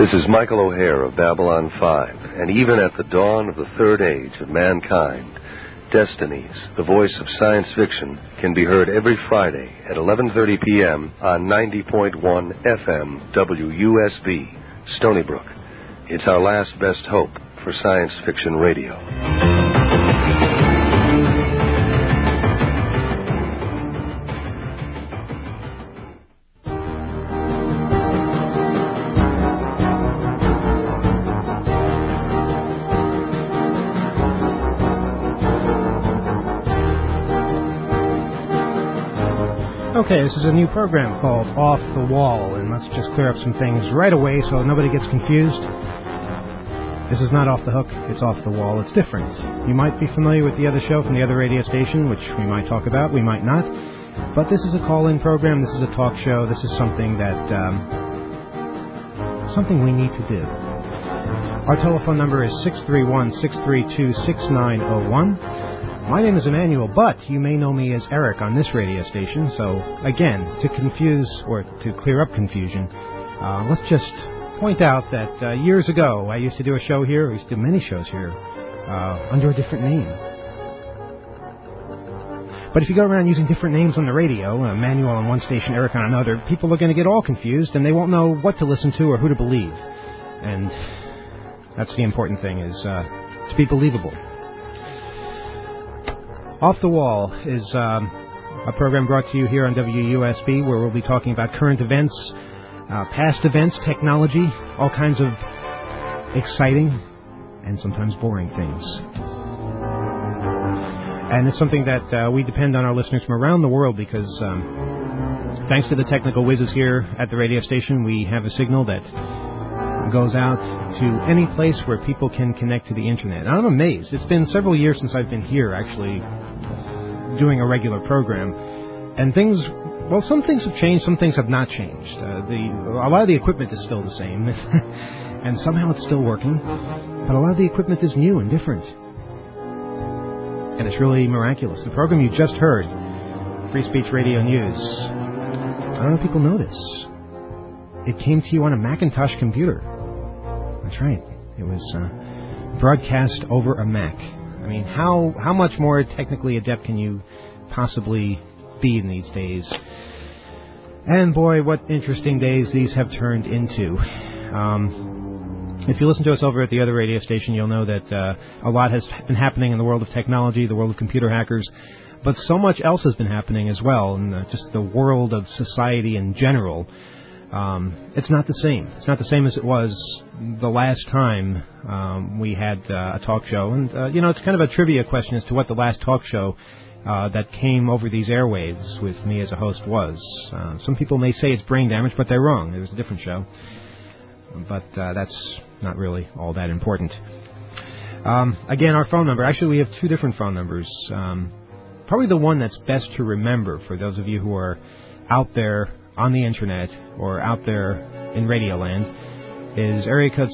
This is Michael O'Hare of Babylon 5, and even at the dawn of the third age of mankind, Destinies, the voice of science fiction, can be heard every Friday at 11:30 p.m. on 90.1 FM WUSB, Stony Brook. It's our last best hope for science fiction radio. Okay, this is a new program called Off the Wall, and let's just clear up some things right away so nobody gets confused. This is not Off the Hook, it's Off the Wall. It's different. You might be familiar with the other show from the other radio station, which we might talk about, we might not. But this is a call-in program, this is a talk show, this is something that, something we need to do. Our telephone number is 631-632-6901. My name is Emmanuel, but you may know me as Eric on this radio station. So, again, to confuse or to clear up confusion, let's just point out that years ago I used to do a show here, I used to do many shows here, under a different name. But if you go around using different names on the radio, Emmanuel on one station, Eric on another, people are going to get all confused and they won't know what to listen to or who to believe. And that's the important thing, is to be believable. Off the Wall is a program brought to you here on WUSB, where we'll be talking about current events, past events, technology, all kinds of exciting and sometimes boring things. And it's something that we depend on our listeners from around the world because thanks to the technical whizzes here at the radio station, we have a signal that goes out to any place where people can connect to the internet. And I'm amazed. It's been several years since I've been here, actually, doing a regular program. And things, well, some things have changed, some things have not changed. A lot of the equipment is still the same, and somehow it's still working. But a lot of the equipment is new and different. And it's really miraculous. The program you just heard, Free Speech Radio News, I don't know if people know this. It came to you on a Macintosh computer. That's right. It was broadcast over a Mac. I mean, how much more technically adept can you possibly be in these days? And boy, what interesting days these have turned into. If you listen to us over at the other radio station, you'll know that a lot has been happening in the world of technology, the world of computer hackers, but so much else has been happening as well in just the world of society in general. It's not the same. It's not the same as it was the last time we had a talk show. And, it's kind of a trivia question as to what the last talk show that came over these airwaves with me as a host was. Some people may say it's Brain Damage, but they're wrong. It was a different show. But that's not really all that important. Again, our phone number. Actually, we have two different phone numbers. Probably the one that's best to remember for those of you who are out there on the internet or out there in Radioland is area code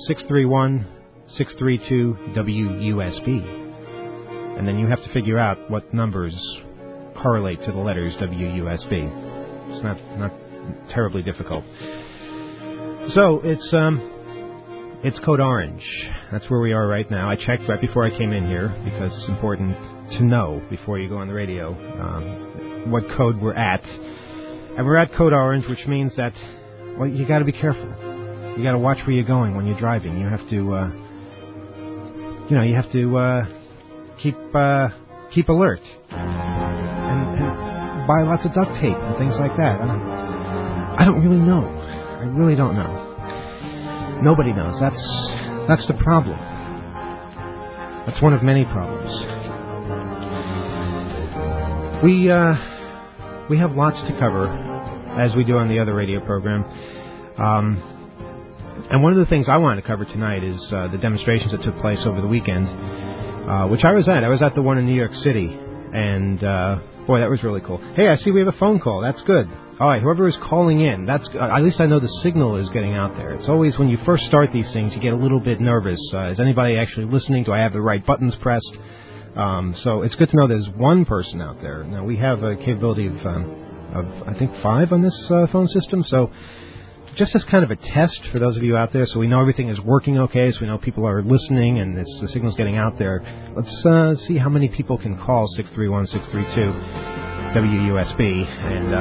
631-632-WUSB. And then you have to figure out what numbers correlate to the letters WUSB. It's not terribly difficult. So it's code orange. That's where we are right now. I checked right before I came in here because it's important to know before you go on the radio what code we're at. And we're at code orange, which means that, well, you got to be careful. You got to watch where you're going when you're driving. You have to, keep alert and buy lots of duct tape and things like that. I don't really know. I really don't know. Nobody knows. That's the problem. That's one of many problems. We have lots to cover, as we do on the other radio program. And one of the things I wanted to cover tonight is the demonstrations that took place over the weekend, which I was at. I was at the one in New York City, and boy, that was really cool. Hey, I see we have a phone call. That's good. All right, whoever is calling in, that's at least I know the signal is getting out there. It's always when you first start these things, you get a little bit nervous. Is anybody actually listening? Do I have the right buttons pressed? So it's good to know there's one person out there. Now, we have a capability of I think, 5 on this phone system, so just as kind of a test for those of you out there, so we know everything is working okay, so we know people are listening and the signal's getting out there. Let's see how many people can call 631-632 WUSB. And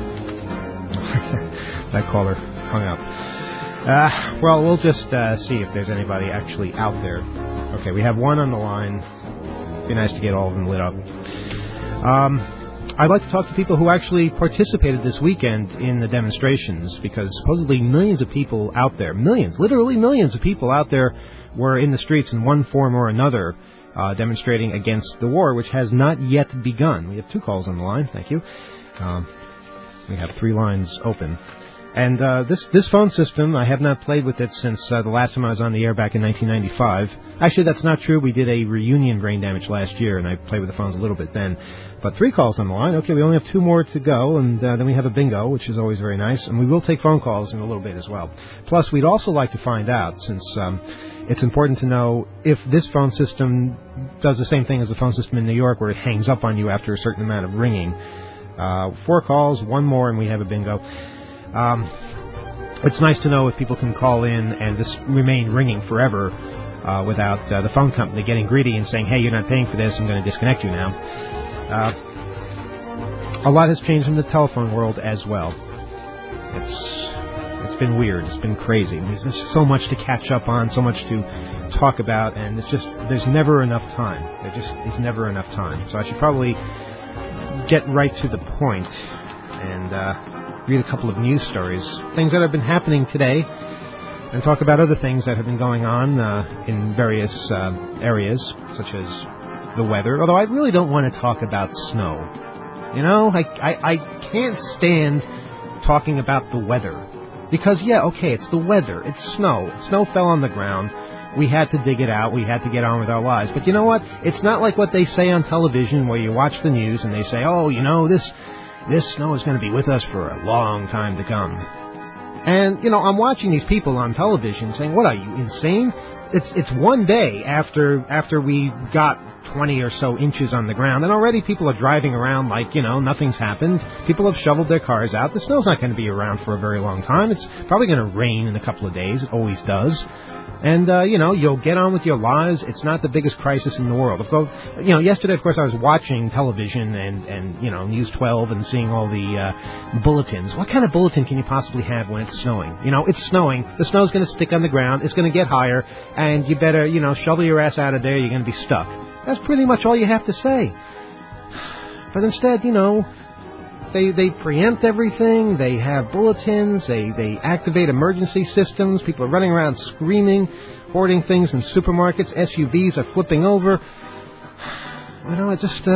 that caller hung up. Well, we'll just see if there's anybody actually out there. Okay, we have one on the line. It'd be nice to get all of them lit up. I'd like to talk to people who actually participated this weekend in the demonstrations, because supposedly millions of people out there, literally millions of people out there were in the streets in one form or another demonstrating against the war, which has not yet begun. We have 2 calls on the line. Thank you. We have 3 lines open. And this phone system, I have not played with it since the last time I was on the air back in 1995. Actually, that's not true. We did a reunion Brain Damage last year, and I played with the phones a little bit then. But 3 calls on the line. Okay, we only have 2 more to go, and then we have a bingo, which is always very nice. And we will take phone calls in a little bit as well. Plus, we'd also like to find out, since it's important to know if this phone system does the same thing as the phone system in New York, where it hangs up on you after a certain amount of ringing. 4 calls, 1 more, and we have a bingo. It's nice to know if people can call in and just remain ringing forever without the phone company getting greedy and saying, hey, you're not paying for this, I'm going to disconnect you now. A lot has changed in the telephone world as well. It's been weird. It's been crazy. There's just so much to catch up on, so much to talk about, and there's never enough time. There just is never enough time. So I should probably get right to the point and read a couple of news stories, things that have been happening today, and talk about other things that have been going on in various areas, such as the weather. Although I really don't want to talk about snow. You know, I can't stand talking about the weather. Because, yeah, okay, it's the weather. It's snow. Snow fell on the ground. We had to dig it out. We had to get on with our lives. But you know what? It's not like what they say on television where you watch the news and they say, oh, you know, this snow is going to be with us for a long time to come. And, you know, I'm watching these people on television saying, what are you, insane? It's one day after we got 20 or so inches on the ground, and already people are driving around like, you know, nothing's happened. People have shoveled their cars out. The snow's not going to be around for a very long time. It's probably going to rain in a couple of days. It always does. And, you know, you'll get on with your lives. It's not the biggest crisis in the world. You know, yesterday, of course, I was watching television and you know, News 12 and seeing all the bulletins. What kind of bulletin can you possibly have when it's snowing? You know, it's snowing. The snow's going to stick on the ground. It's going to get higher. And you better, you know, shovel your ass out of there. You're going to be stuck. That's pretty much all you have to say. But instead, you know, They preempt everything. They have bulletins. They activate emergency systems. People are running around screaming, hoarding things in supermarkets. SUVs are flipping over. You know, it just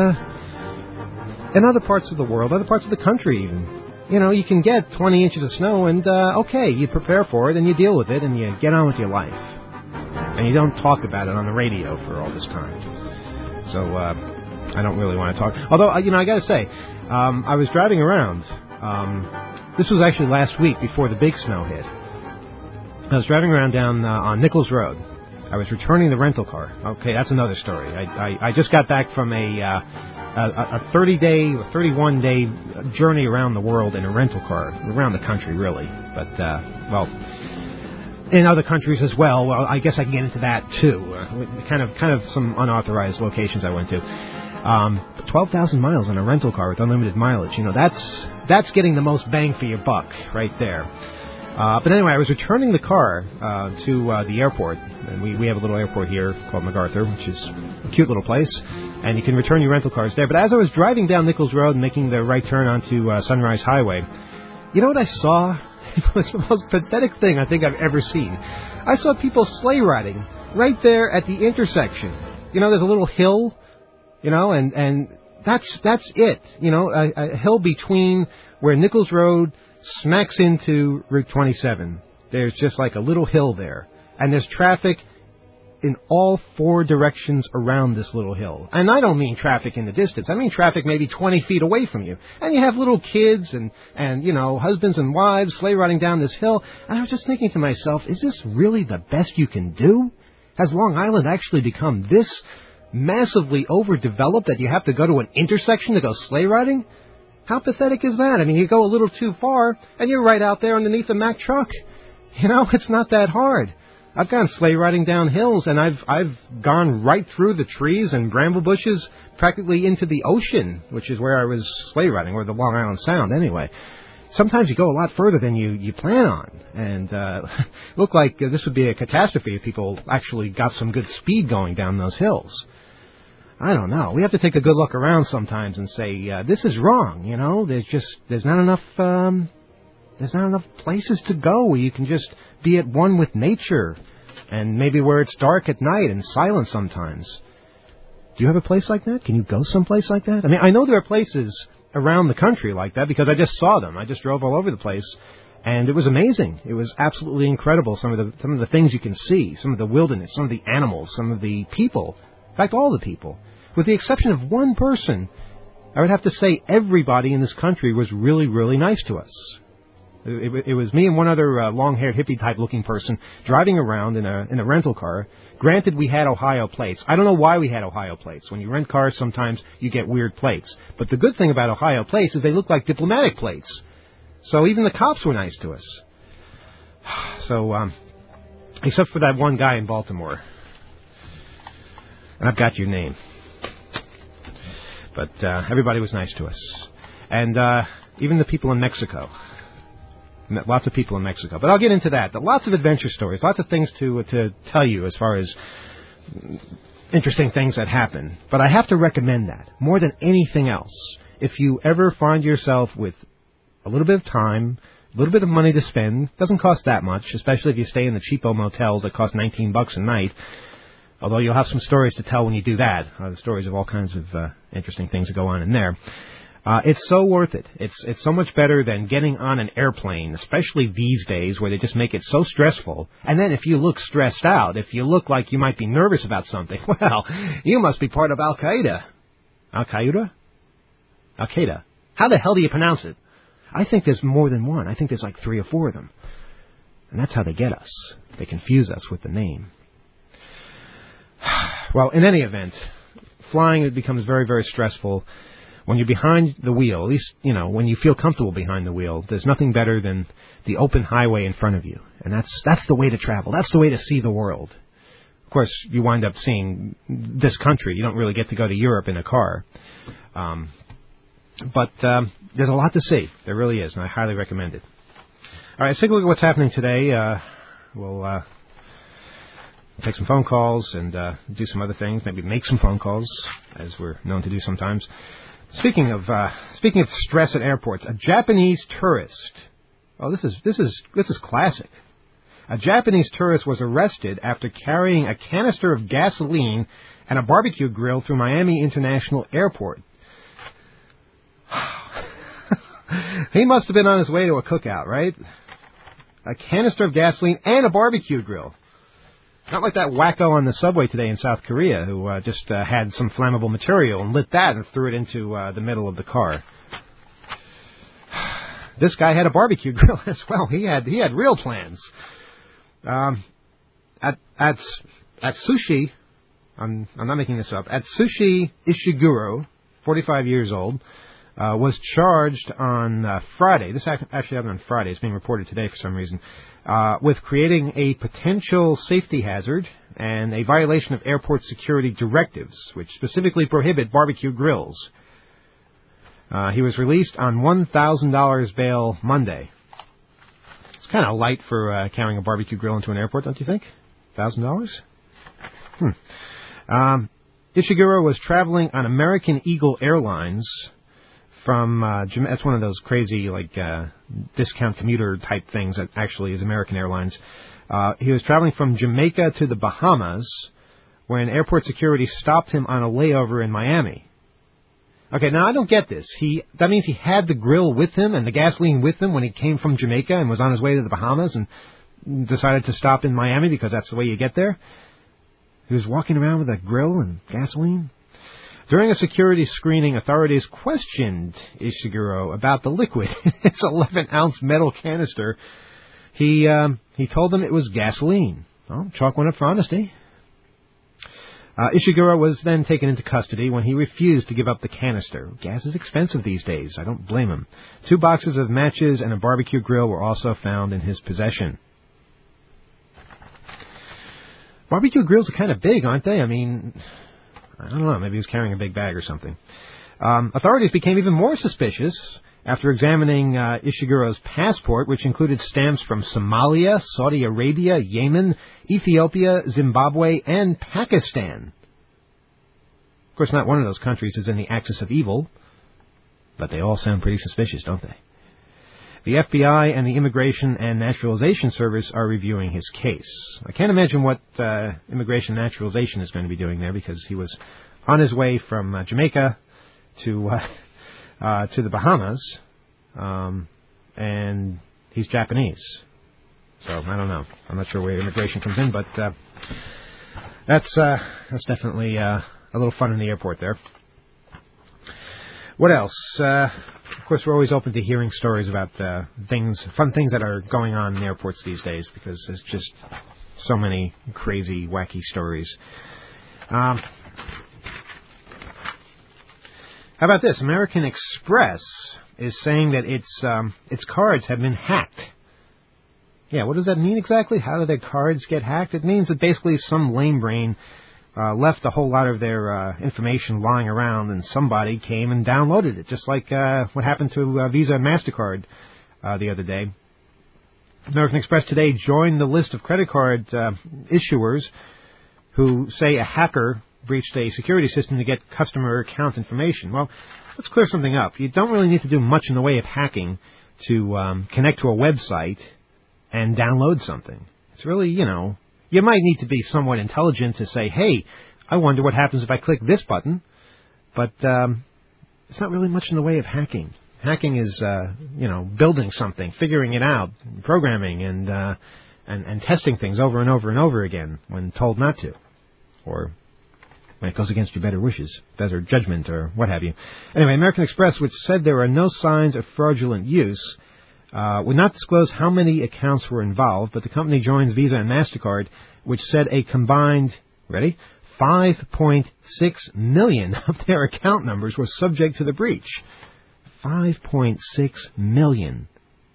in other parts of the world, other parts of the country even, you know, you can get 20 inches of snow and, okay, you prepare for it and you deal with it and you get on with your life. And you don't talk about it on the radio for all this time. So, I don't really want to talk. Although, you know, I got to say, I was driving around. This was actually last week before the big snow hit. I was driving around down on Nichols Road. I was returning the rental car. Okay, that's another story. I just got back from a 30-day or 31-day journey around the world in a rental car, around the country, really. But, well, in other countries as well. Well, I guess I can get into that, too. Kind of some unauthorized locations I went to. 12,000 miles on a rental car with unlimited mileage. You know, that's getting the most bang for your buck right there. But anyway, I was returning the car to the airport. And we have a little airport here called MacArthur, which is a cute little place. And you can return your rental cars there. But as I was driving down Nichols Road and making the right turn onto Sunrise Highway, you know what I saw? It was the most pathetic thing I think I've ever seen. I saw people sleigh riding right there at the intersection. You know, there's a little hill. You know, and that's it. You know, a hill between where Nichols Road smacks into Route 27. There's just like a little hill there. And there's traffic in all 4 directions around this little hill. And I don't mean traffic in the distance. I mean traffic maybe 20 feet away from you. And you have little kids and you know, husbands and wives sleigh riding down this hill. And I was just thinking to myself, is this really the best you can do? Has Long Island actually become this massively overdeveloped that you have to go to an intersection to go sleigh riding? How pathetic is that? I mean, you go a little too far, and you're right out there underneath a Mack truck. You know, it's not that hard. I've gone sleigh riding down hills, and I've gone right through the trees and bramble bushes, practically into the ocean, which is where I was sleigh riding, or the Long Island Sound, anyway. Sometimes you go a lot further than you plan on, and it looked like this would be a catastrophe if people actually got some good speed going down those hills. I don't know. We have to take a good look around sometimes and say, this is wrong, you know? There's not enough places to go where you can just be at one with nature, and maybe where it's dark at night and silent sometimes. Do you have a place like that? Can you go someplace like that? I mean, I know there are places around the country like that because I just saw them. I just drove all over the place, and it was amazing. It was absolutely incredible. Some of the things you can see, some of the wilderness, some of the animals, some of the people. In fact, all the people. With the exception of one person, I would have to say everybody in this country was really, really nice to us. It was me and one other long-haired hippie-type looking person driving around in a rental car. Granted, we had Ohio plates. I don't know why we had Ohio plates. When you rent cars, sometimes you get weird plates. But the good thing about Ohio plates is they look like diplomatic plates. So even the cops were nice to us. So, except for that one guy in Baltimore. And I've got your name. But everybody was nice to us. And even the people in Mexico. Lots of people in Mexico. But I'll get into that. Lots of adventure stories. Lots of things to tell you as far as interesting things that happen. But I have to recommend that more than anything else. If you ever find yourself with a little bit of time, a little bit of money to spend, doesn't cost that much, especially if you stay in the cheapo motels that cost $19 a night. Although you'll have some stories to tell when you do that. The stories of all kinds of interesting things that go on in there. It's so worth it. It's so much better than getting on an airplane, especially these days where they just make it so stressful. And then if you look stressed out, if you look like you might be nervous about something, well, you must be part of Al-Qaeda. Al-Qaeda? Al-Qaeda. How the hell do you pronounce it? I think there's more than one. I think there's like 3 or 4 of them. And that's how they get us. They confuse us with the name. Well, in any event, flying, it becomes very, very stressful. When you're behind the wheel, at least, you know, when you feel comfortable behind the wheel, there's nothing better than the open highway in front of you. And that's the way to travel. That's the way to see the world. Of course, you wind up seeing this country. You don't really get to go to Europe in a car. But there's a lot to see. There really is, and I highly recommend it. All right, let's take a look at what's happening today. We'll take some phone calls and do some other things. Maybe make some phone calls, as we're known to do sometimes. Speaking of stress at airports, a Japanese tourist. Oh, this is classic. A Japanese tourist was arrested after carrying a canister of gasoline and a barbecue grill through Miami International Airport. He must have been on his way to a cookout, right? A canister of gasoline and a barbecue grill. Not like that wacko on the subway today in South Korea who just had some flammable material and lit that and threw it into the middle of the car. This guy had a barbecue grill as well. He had real plans. At Sushi, I'm not making this up, at Sushi Ishiguro, 45 years old, was charged on Friday. This actually happened on Friday. It's being reported today for some reason. With creating a potential safety hazard and a violation of airport security directives, which specifically prohibit barbecue grills. He was released on $1,000 bail Monday. It's kind of light for carrying a barbecue grill into an airport, don't you think? $1,000? Ishiguro was traveling on American Eagle Airlines from, that's one of those crazy, discount commuter type things that actually is American Airlines. He was traveling from Jamaica to the Bahamas when airport security stopped him on a layover in Miami. Okay, now I don't get this. That means he had the grill with him and the gasoline with him when he came from Jamaica and was on his way to the Bahamas and decided to stop in Miami because that's the way you get there? He was walking around with a grill and gasoline? During a security screening, authorities questioned Ishiguro about the liquid in his 11-ounce metal canister. He told them it was gasoline. Well, chalk one up for honesty. Ishiguro was then taken into custody when he refused to give up the canister. Gas is expensive these days. I don't blame him. 2 boxes of matches and a barbecue grill were also found in his possession. Barbecue grills are kind of big, aren't they? I mean, I don't know. Maybe he was carrying a big bag or something. Authorities became even more suspicious after examining Ishiguro's passport, which included stamps from Somalia, Saudi Arabia, Yemen, Ethiopia, Zimbabwe, and Pakistan. Of course, not one of those countries is in the axis of evil, but they all sound pretty suspicious, don't they? The FBI and the Immigration and Naturalization Service are reviewing his case. I can't imagine what Immigration and Naturalization is going to be doing there, because he was on his way from Jamaica to the Bahamas, and he's Japanese. So, I don't know. I'm not sure where immigration comes in, but that's definitely a little fun in the airport there. What else? Of course, we're always open to hearing stories about fun things that are going on in airports these days, because there's just so many crazy, wacky stories. How about this? American Express is saying that its cards have been hacked. Yeah, what does that mean exactly? How do their cards get hacked? It means that basically some lame brain left a whole lot of their information lying around, and somebody came and downloaded it, just like what happened to Visa and MasterCard the other day. American Express today joined the list of credit card issuers who say a hacker breached a security system to get customer account information. Well, let's clear something up. You don't really need to do much in the way of hacking to connect to a website and download something. It's really, you might need to be somewhat intelligent to say, hey, I wonder what happens if I click this button. But it's not really much in the way of hacking. Hacking is, building something, figuring it out, programming, and testing things over and over and over again when told not to, or when it goes against your better wishes, better judgment, or what have you. Anyway, American Express, which said there are no signs of fraudulent use, would not disclose how many accounts were involved, but the company joins Visa and MasterCard, which said a combined, 5.6 million of their account numbers were subject to the breach. 5.6 million.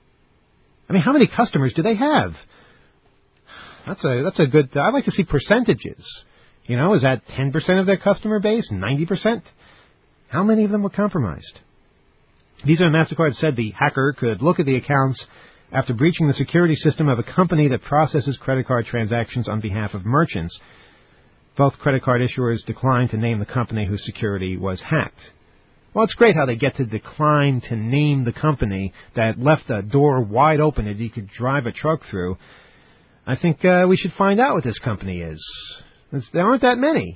I mean, how many customers do they have? That's a good... I'd like to see percentages. Is that 10% of their customer base? 90%? How many of them were compromised? Visa and MasterCard said the hacker could look at the accounts after breaching the security system of a company that processes credit card transactions on behalf of merchants. Both credit card issuers declined to name the company whose security was hacked. Well, it's great how they get to decline to name the company that left a door wide open that you could drive a truck through. I think we should find out what this company is. There aren't that many,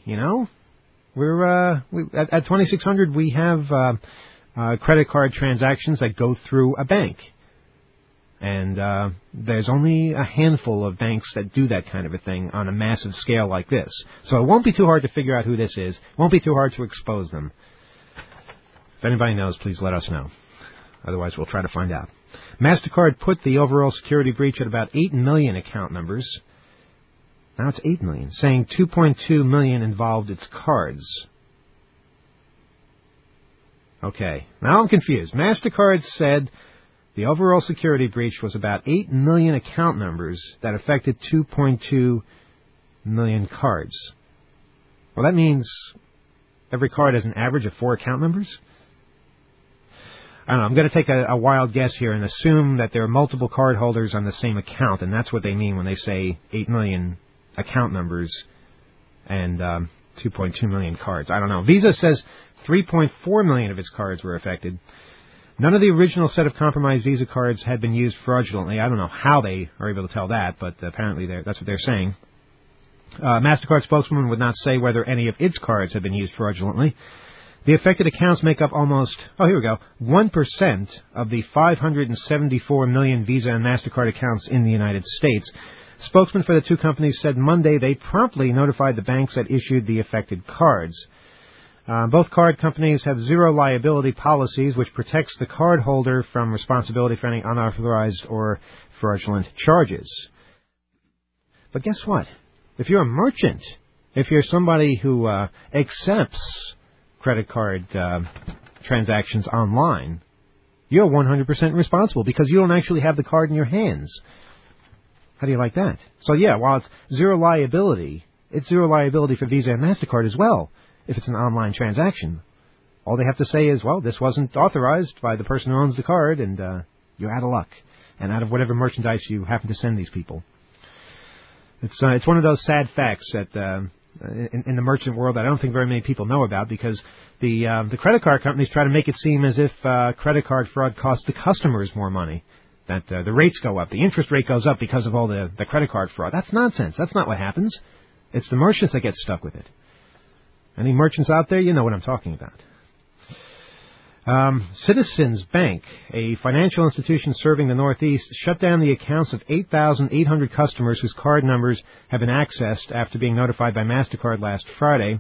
We're at 2600 we have credit card transactions that go through a bank. And there's only a handful of banks that do that kind of a thing on a massive scale like this. So it won't be too hard to figure out who this is. It won't be too hard to expose them. If anybody knows, please let us know. Otherwise, we'll try to find out. MasterCard put the overall security breach at about 8 million account numbers. Now it's 8 million, saying 2.2 million involved its cards. Okay, now I'm confused. MasterCard said the overall security breach was about 8 million account numbers that affected 2.2 million cards. Well, that means every card has an average of 4 account numbers? I don't know, I'm going to take a wild guess here and assume that there are multiple card holders on the same account, and that's what they mean when they say 8 million account numbers and 2.2 million cards. I don't know. Visa says 3.4 million of its cards were affected. None of the original set of compromised Visa cards had been used fraudulently. I don't know how they are able to tell that, but apparently that's what they're saying. MasterCard spokeswoman would not say whether any of its cards had been used fraudulently. The affected accounts make up almost, 1% of the 574 million Visa and MasterCard accounts in the United States. Spokesman for the two companies said Monday they promptly notified the banks that issued the affected cards. Both card companies have zero liability policies, which protects the cardholder from responsibility for any unauthorized or fraudulent charges. But guess what? If you're a merchant If you're somebody who accepts credit card transactions online, you're 100% responsible because you don't actually have the card in your hands. How do you like that? So, yeah, while it's zero liability, it's zero liability for Visa and MasterCard as well if it's an online transaction. All they have to say is, well, this wasn't authorized by the person who owns the card, and you're out of luck and out of whatever merchandise you happen to send these people. It's one of those sad facts that in the merchant world I don't think very many people know about, because the credit card companies try to make it seem as if credit card fraud costs the customers more money, that the rates go up, the interest rate goes up because of all the credit card fraud. That's nonsense. That's not what happens. It's the merchants that get stuck with it. Any merchants out there, you know what I'm talking about. Citizens Bank, a financial institution serving the Northeast, shut down the accounts of 8,800 customers whose card numbers have been accessed after being notified by MasterCard last Friday.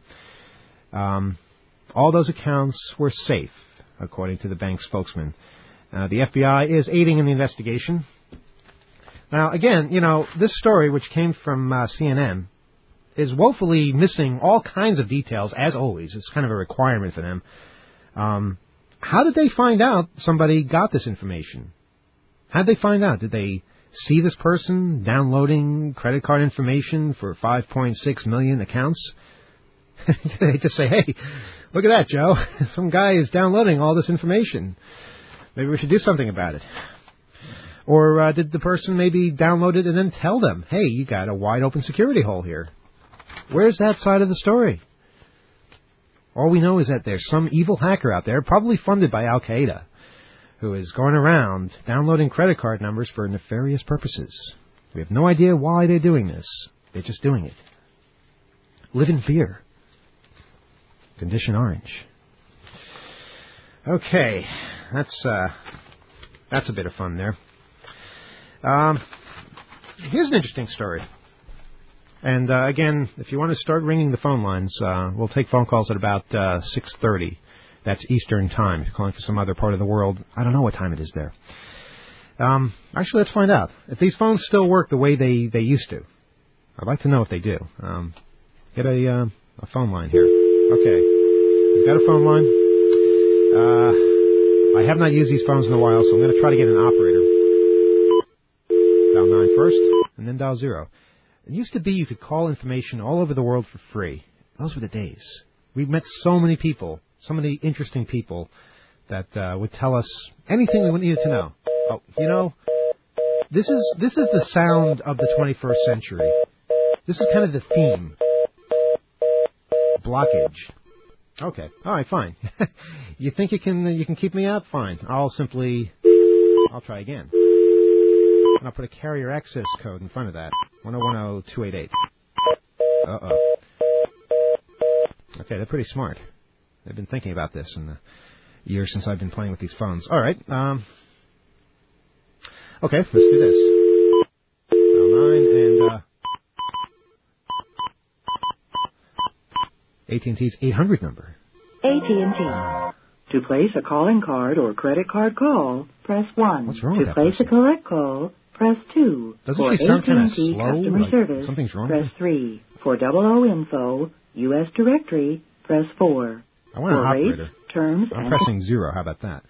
All those accounts were safe, according to the bank's spokesman. The FBI is aiding in the investigation. Now, again, this story, which came from CNN, is woefully missing all kinds of details, as always. It's kind of a requirement for them. How did they find out somebody got this information? How did they find out? Did they see this person downloading credit card information for 5.6 million accounts? Did they just say, hey, look at that, Joe. Some guy is downloading all this information. Maybe we should do something about it. Or did the person maybe download it and then tell them, hey, you got a wide open security hole here? Where's that side of the story? All we know is that there's some evil hacker out there, probably funded by Al-Qaeda, who is going around downloading credit card numbers for nefarious purposes. We have no idea why they're doing this. They're just doing it. Live in fear. Condition orange. Okay, that's a bit of fun there. Here's an interesting story. And, again, if you want to start ringing the phone lines, we'll take phone calls at about 6:30. That's Eastern Time. If you're calling for some other part of the world, I don't know what time it is there. Actually, let's find out. If these phones still work the way they used to. I'd like to know if they do. Get a phone line here. Okay. We've got a phone line. I have not used these phones in a while, so I'm going to try to get an operator. Dial 9 first, and then dial 0. It used to be you could call information all over the world for free. Those were the days. We've met so many people, so many interesting people that would tell us anything we needed to know. Oh, this is the sound of the 21st century. This is kind of the theme. Blockage. Okay. All right, fine. You think you can keep me out? Fine. I'll try again. And I'll put a carrier access code in front of that. 1010288. Uh-oh. Okay, they're pretty smart. They've been thinking about this in the years since I've been playing with these phones. All right. Okay, let's do this. Dial 9 and AT&T's 800 number. AT&T. To place a calling card or credit card call, press 1. What's wrong with that To place person? a collect call, press 2. Doesn't For she sound kind of AT&T slow? customer Like service, something's wrong press with her? 3. For 00 info, U.S. directory, press 4. I want an For operator. rates, terms, I'm and... pressing 0. How about that?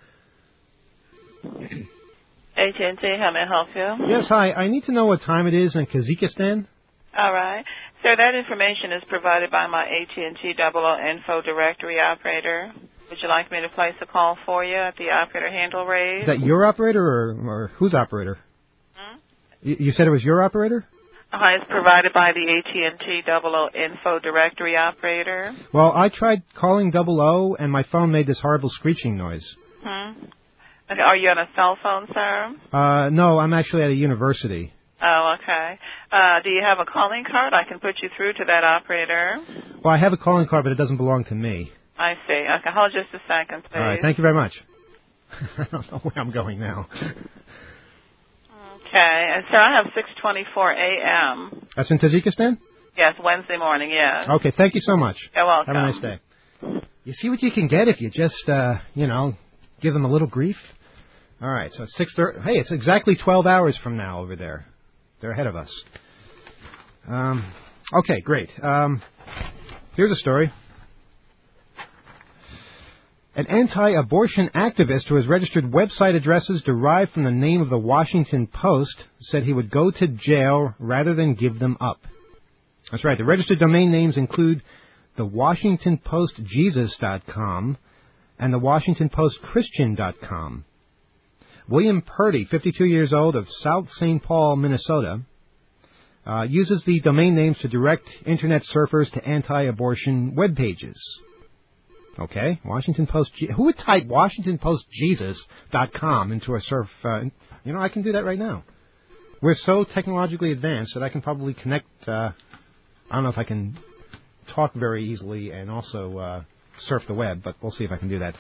AT&T, how may I help you? Yes, hi. I need to know what time it is in Kazakhstan. All right. Sir, that information is provided by my AT&T 00 info directory operator. Would you like me to place a call for you at the operator handle raised? Is that your operator or whose operator? You said it was your operator? It's provided by the AT&T 00 info directory operator. Well, I tried calling 00 and my phone made this horrible screeching noise. Okay. Are you on a cell phone, sir? No, I'm actually at a university. Oh, okay. Do you have a calling card? I can put you through to that operator. Well, I have a calling card, but it doesn't belong to me. I see. Okay, hold just a second, please. All right, thank you very much. I don't know where I'm going now. Okay, and sir, I have 6:24 a.m. That's in Tajikistan? Yes, Wednesday morning, yes. Okay, thank you so much. You're welcome. Have a nice day. You see what you can get if you just, give them a little grief? All right, so it's 6:30. Hey, it's exactly 12 hours from now over there. They're ahead of us. Okay, great. Here's a story. An anti-abortion activist who has registered website addresses derived from the name of the Washington Post said he would go to jail rather than give them up. That's right. The registered domain names include the WashingtonPostJesus.com and the WashingtonPostChristian.com. William Purdy, 52 years old, of South St. Paul, Minnesota, uses the domain names to direct Internet surfers to anti-abortion web pages. Okay, Washington Post. Who would type WashingtonPostJesus.com into a surf? I can do that right now. We're so technologically advanced that I can probably connect. I don't know if I can talk very easily and also surf the web, but we'll see if I can do that.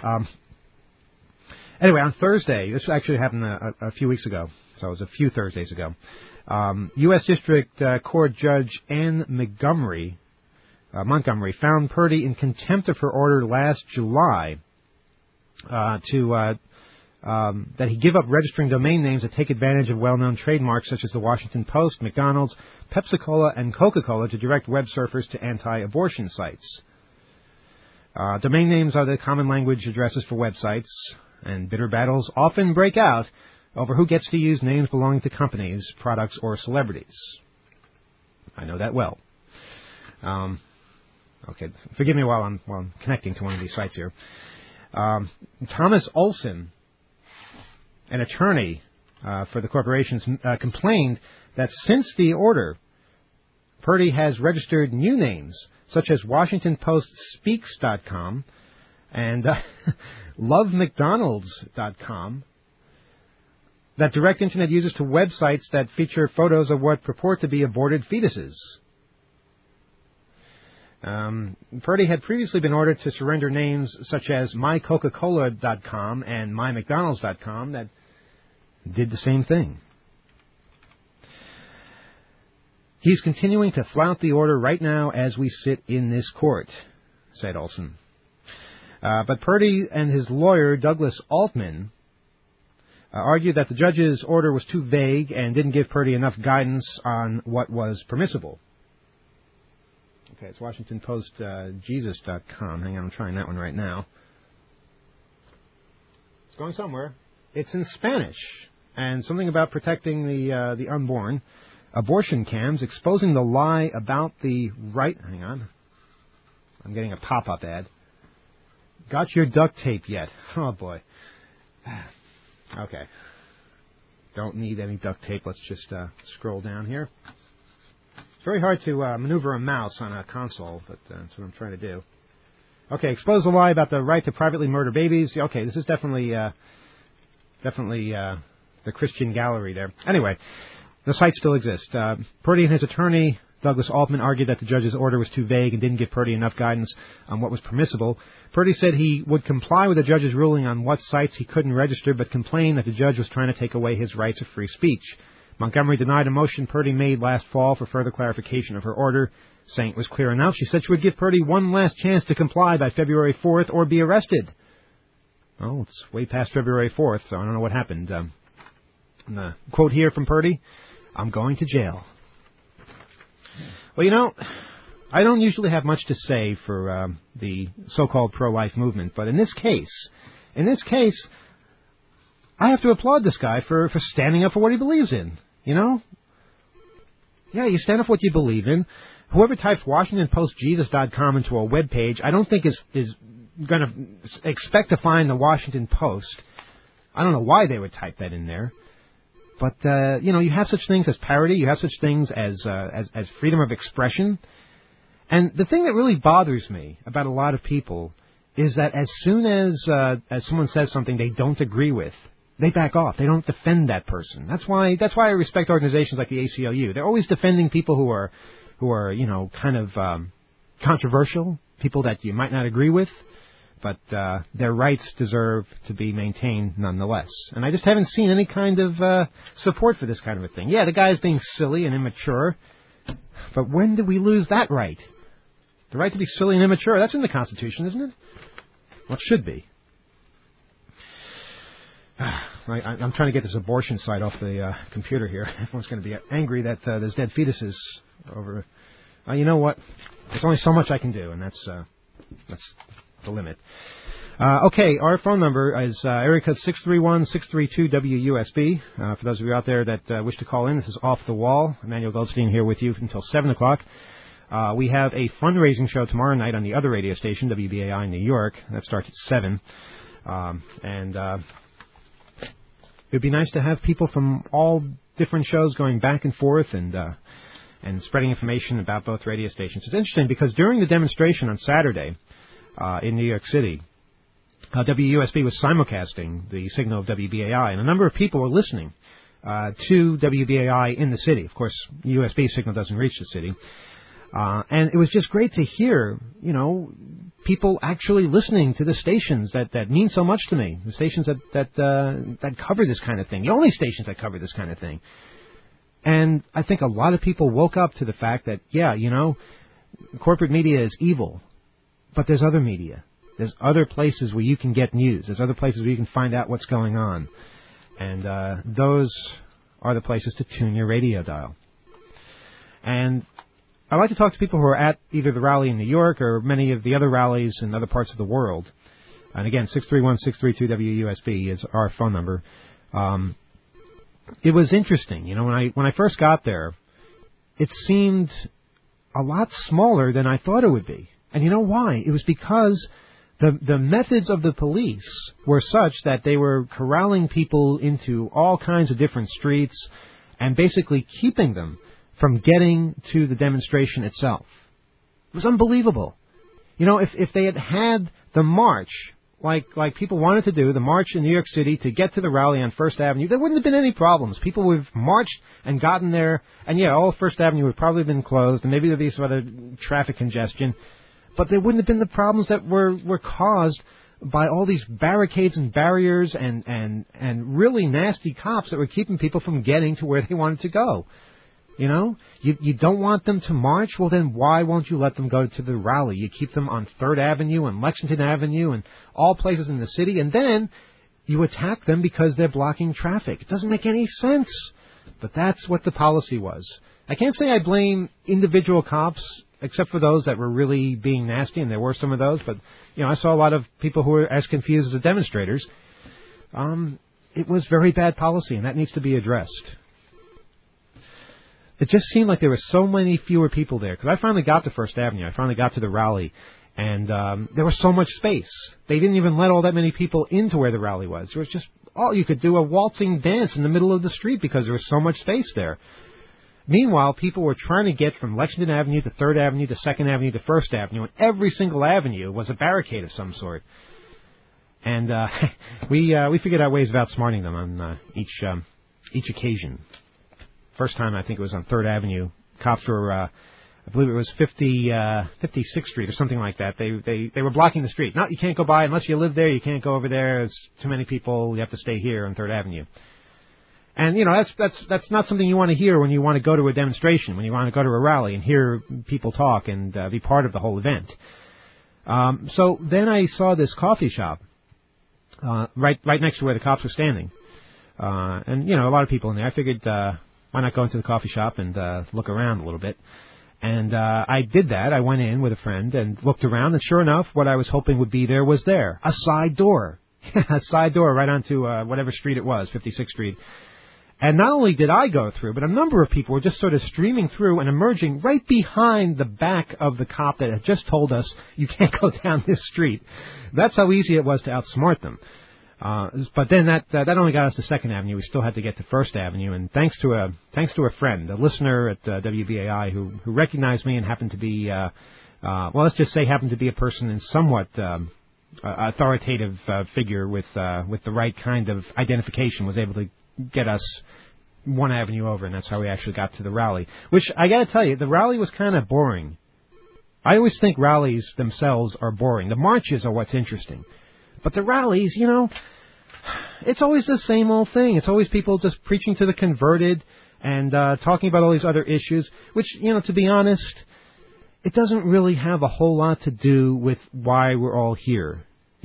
Anyway, on Thursday, this actually happened a few weeks ago, so it was a few Thursdays ago. U.S. District Court Judge Ann Montgomery found Purdy in contempt of her order last July that he give up registering domain names that take advantage of well-known trademarks such as the Washington Post, McDonald's, Pepsi-Cola, and Coca-Cola to direct web surfers to anti-abortion sites. Domain names are the common language addresses for websites, and bitter battles often break out over who gets to use names belonging to companies, products, or celebrities. I know that well. Okay, forgive me while I'm connecting to one of these sites here. Thomas Olson, an attorney for the corporations, complained that since the order, Purdy has registered new names such as WashingtonPostSpeaks.com and LoveMcDonald's.com that direct Internet users to websites that feature photos of what purport to be aborted fetuses. Purdy had previously been ordered to surrender names such as MyCoca-Cola.com and MyMcDonald's.com that did the same thing. He's continuing to flout the order right now as we sit in this court, said Olson. But Purdy and his lawyer, Douglas Altman, argued that the judge's order was too vague and didn't give Purdy enough guidance on what was permissible. Okay, it's WashingtonPostJesus.com. Hang on, I'm trying that one right now. It's going somewhere. It's in Spanish, and something about protecting the unborn. Abortion cams exposing the lie about the right. Hang on, I'm getting a pop-up ad. Got your duct tape yet? Oh boy. Okay. Don't need any duct tape. Let's just scroll down here. It's very hard to maneuver a mouse on a console, but that's what I'm trying to do. Okay, expose the lie about the right to privately murder babies. Okay, this is definitely the Christian Gallery there. Anyway, the site still exists. Purdy and his attorney, Douglas Altman, argued that the judge's order was too vague and didn't give Purdy enough guidance on what was permissible. Purdy said he would comply with the judge's ruling on what sites he couldn't register, but complained that the judge was trying to take away his rights of free speech. Montgomery denied a motion Purdy made last fall for further clarification of her order, saying it was clear enough. She said she would give Purdy one last chance to comply by February 4th or be arrested. Well, it's way past February 4th, so I don't know what happened. The quote here from Purdy, "I'm going to jail." Well, I don't usually have much to say for the so-called pro-life movement, but in this case, I have to applaud this guy for standing up for what he believes in. Yeah, you stand up for what you believe in. Whoever types WashingtonPostJesus.com into a web page, I don't think is going to expect to find the Washington Post. I don't know why they would type that in there. But, you have such things as parody. You have such things as freedom of expression. And the thing that really bothers me about a lot of people is that as soon as someone says something they don't agree with, they back off. They don't defend that person. That's why I respect organizations like the ACLU. They're always defending people who are kind of controversial, people that you might not agree with. But their rights deserve to be maintained nonetheless. And I just haven't seen any kind of support for this kind of a thing. Yeah, the guy's being silly and immature, but when did we lose that right? The right to be silly and immature, that's in the Constitution, isn't it? Well, it should be. I'm trying to get this abortion site off the computer here. Everyone's going to be angry that there's dead fetuses over you know what? There's only so much I can do, and that's the limit. Okay, our phone number is area code 631-632-WUSB. For those of you out there that wish to call in, this is Off the Wall. Emmanuel Goldstein here with you until 7 o'clock. We have a fundraising show tomorrow night on the other radio station, WBAI in New York. That starts at 7. And it would be nice to have people from all different shows going back and forth and spreading information about both radio stations. It's interesting because during the demonstration on Saturday in New York City, WUSB was simulcasting the signal of WBAI, and a number of people were listening to WBAI in the city. Of course, USB signal doesn't reach the city. And it was just great to hear, people actually listening to the stations that mean so much to me, the stations that cover this kind of thing, the only stations that cover this kind of thing. And I think a lot of people woke up to the fact that, corporate media is evil, but there's other media. There's other places where you can get news. There's other places where you can find out what's going on. And those are the places to tune your radio dial. And I like to talk to people who are at either the rally in New York or many of the other rallies in other parts of the world. And again, 631-632-WUSB is our phone number. It was interesting. When I first got there, it seemed a lot smaller than I thought it would be. And you know why? It was because the methods of the police were such that they were corralling people into all kinds of different streets and basically keeping them from getting to the demonstration itself. It was unbelievable. If they had the march, like people wanted to do, the march in New York City to get to the rally on First Avenue, there wouldn't have been any problems. People would have marched and gotten there, and all of First Avenue would probably have been closed, and maybe there'd be some other traffic congestion. But there wouldn't have been the problems that were caused by all these barricades and barriers and really nasty cops that were keeping people from getting to where they wanted to go. You don't want them to march? Well, then why won't you let them go to the rally? You keep them on 3rd Avenue and Lexington Avenue and all places in the city, and then you attack them because they're blocking traffic. It doesn't make any sense. But that's what the policy was. I can't say I blame individual cops, except for those that were really being nasty, and there were some of those. But, I saw a lot of people who were as confused as the demonstrators. It was very bad policy, and that needs to be addressed. It just seemed like there were so many fewer people there. Because I finally got to First Avenue. I finally got to the rally. And there was so much space. They didn't even let all that many people into where the rally was. There was just, you could do a waltzing dance in the middle of the street because there was so much space there. Meanwhile, people were trying to get from Lexington Avenue to 3rd Avenue to 2nd Avenue to 1st Avenue, and every single avenue was a barricade of some sort. And we figured out ways of outsmarting them on each occasion. First time, I think it was on 3rd Avenue. Cops were, I believe it was 56th Street or something like that. They were blocking the street. No, you can't go by unless you live there. You can't go over there. There's too many people. You have to stay here on 3rd Avenue. And, that's not something you want to hear when you want to go to a demonstration, when you want to go to a rally and hear people talk and be part of the whole event. So then I saw this coffee shop right next to where the cops were standing. And, a lot of people in there. I figured, why not go into the coffee shop and look around a little bit? And I did that. I went in with a friend and looked around, and sure enough, what I was hoping would be there was there. A side door. A side door right onto whatever street it was, 56th Street. And not only did I go through, but a number of people were just sort of streaming through and emerging right behind the back of the cop that had just told us, you can't go down this street. That's how easy it was to outsmart them. But then that only got us to 2nd Avenue. We still had to get to 1st Avenue. And thanks to a friend, a listener at WBAI who recognized me and happened to be, let's just say happened to be a person in somewhat authoritative figure with the right kind of identification, was able to get us 1 avenue over, and that's how we actually got to the rally. Which, I got to tell you, the rally was kind of boring. I always think rallies themselves are boring. The marches are what's interesting. But the rallies, it's always the same old thing. It's always people just preaching to the converted and talking about all these other issues, which, to be honest, it doesn't really have a whole lot to do with why we're all here,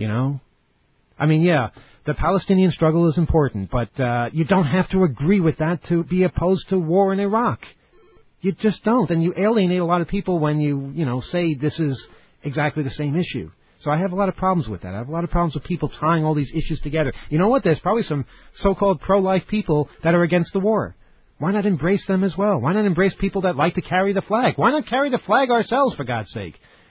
I mean, yeah, the Palestinian struggle is important, but you don't have to agree with that to be opposed to war in Iraq. You just don't. And you alienate a lot of people when you say this is exactly the same issue. So I have a lot of problems with that. I have a lot of problems with people tying all these issues together. You know what? There's probably some so-called pro-life people that are against the war. Why not embrace them as well? Why not embrace people that like to carry the flag? Why not carry the flag ourselves, for God's sake?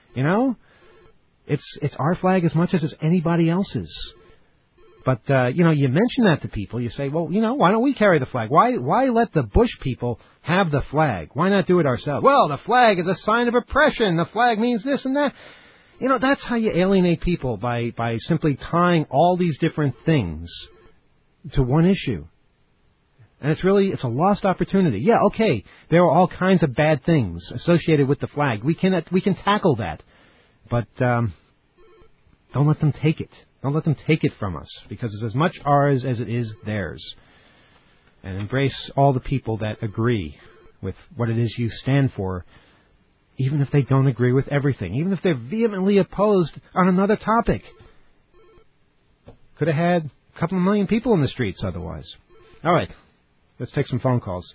It's our flag as much as it's anybody else's. But, you mention that to people. You say, well, why don't we carry the flag? Why let the Bush people have the flag? Why not do it ourselves? Well, the flag is a sign of oppression. The flag means this and that. That's how you alienate people, by simply tying all these different things to one issue. And it's a lost opportunity. Yeah, okay, there are all kinds of bad things associated with the flag. We can tackle that. But don't let them take it. Don't let them take it from us, because it's as much ours as it is theirs. And embrace all the people that agree with what it is you stand for, even if they don't agree with everything, even if they're vehemently opposed on another topic. Could have had a couple of million people in the streets otherwise. All right, let's take some phone calls.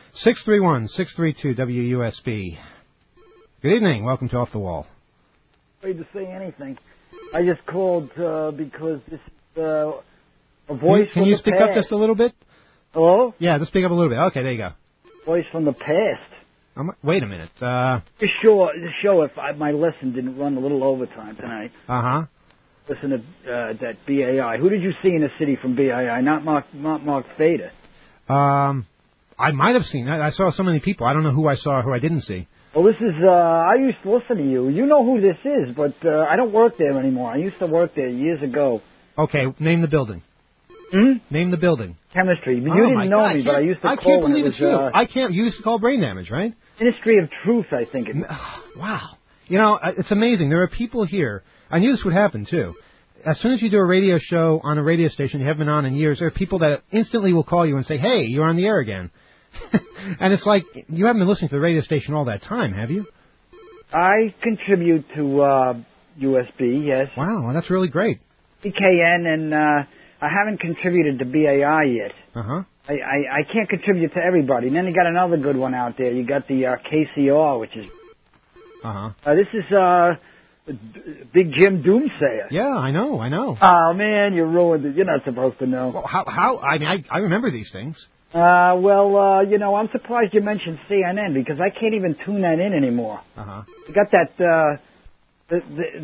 631-632-WUSB. Good evening. Welcome to Off the Wall. Afraid to say anything. I just called because this a voice Can you speak up just a little bit? Hello? Yeah, just speak up a little bit. Okay, there you go. Voice from the past. Wait a minute. Just show if my lesson didn't run a little overtime tonight. Uh-huh. Listen to that BAI. Who did you see in the city from BAI? Not Mark Fader. I might have seen that. I saw so many people. I don't know who I saw or who I didn't see. Well, this is, I used to listen to you. You know who this is, but I don't work there anymore. I used to work there years ago. Okay, name the building. Name the building. Chemistry. But you didn't know me, but I used to call. I can't believe it's you. You used to call brain damage, right? Ministry of Truth, I think it was. Wow. It's amazing. There are people here. I knew this would happen, too. As soon as you do a radio show on a radio station you haven't been on in years, there are people that instantly will call you and say, hey, you're on the air again. And it's like, you haven't been listening to the radio station all that time, have you? I contribute to USB, yes. Wow, well, that's really great. EKN, and I haven't contributed to BAI yet. Uh-huh. I can't contribute to everybody. And then you got another good one out there. You got the KCR, which is... Uh-huh. This is Big Jim Doomsayer. Yeah, I know. Oh, man, you ruined it. You're not supposed to know. Well, how? I mean, I remember these things. I'm surprised you mentioned CNN, because I can't even tune that in anymore. Uh-huh. You got that, the